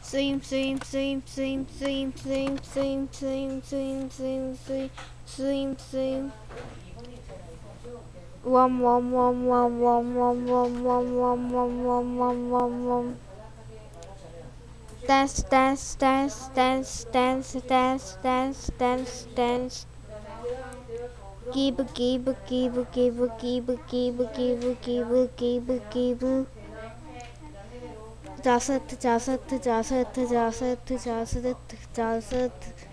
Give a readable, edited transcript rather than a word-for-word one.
Same, same, same, same, same, same, same, same, same, same, same, same, same. Wom wom wom wom wom wom wom wom wom wom wom wom wom wom. Dance, dance, dance, dance, dance, dance, dance, dance, dance. Give, give, give, give, give, give, give, give, give, give. Jaset, jaset, jaset, jaset, jaset, jaset.